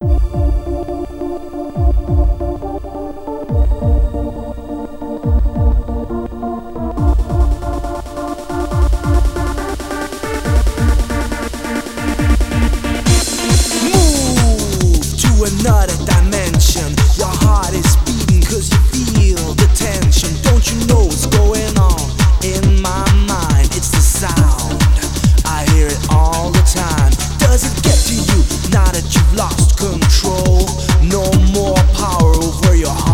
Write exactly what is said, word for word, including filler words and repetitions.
Another dimension. Your heart is beating cause you feel the tension. Don't you know what's going on in my mind? It's the sound, I hear it all the time. Does it get to you now that you've lost control? No more power over your heart.